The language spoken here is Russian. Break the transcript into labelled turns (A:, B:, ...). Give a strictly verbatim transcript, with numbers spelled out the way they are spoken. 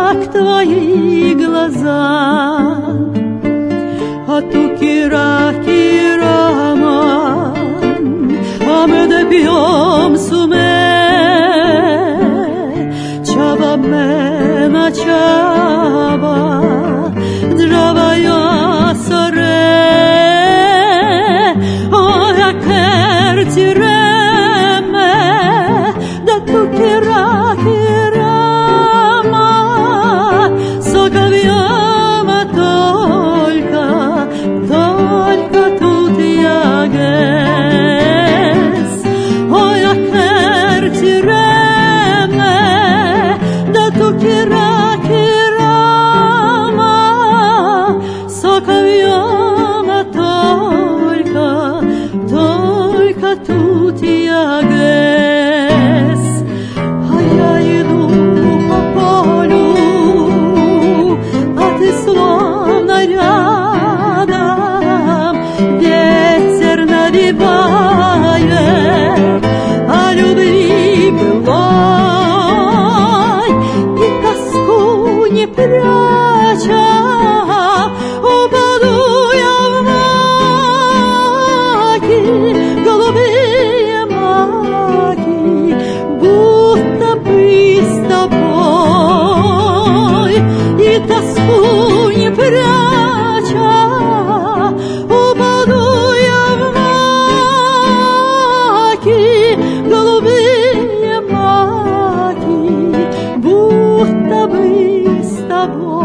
A: как твои глаза. А ту кира кирама, а мы допьем суме, чаба мена чаба, драва соре, о я кертиреме, да ту кира кирама, соковьяма только, только тут я гес, о я кертиреме, да ту кира кирама, соковьяма только, только тут я гес. А я иду по полю, а ты словно рядом, ветер навевает о любви былой, и тоску не пряча, упаду я в маки, голубые маки, будто бы с тобой, и тоску не пряча, упаду я в маки, голубые маки, будто бы с тобой.